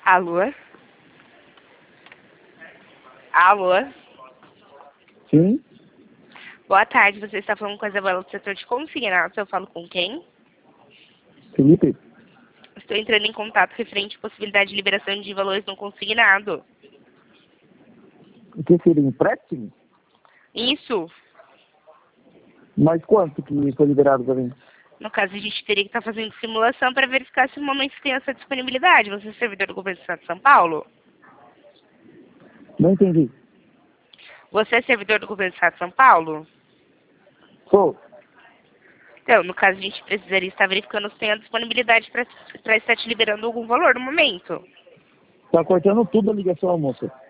Alô? Alô? Sim, Boa tarde, você está falando com a Isabela do setor de consignados. Eu falo com quem? Felipe. Estou entrando em contato referente à possibilidade de liberação de valores no consignado. O que seria empréstimo? Isso. Mas quanto que foi liberado para mim? No caso, a gente teria que estar fazendo simulação para verificar se no momento tem essa disponibilidade. Você é servidor do governo do Estado de São Paulo? Não entendi. Você é servidor do governo do Estado de São Paulo? Sou. Então, no caso, a gente precisaria estar verificando se tem a disponibilidade para estar te liberando algum valor no momento. Tá cortando tudo a ligação, moça.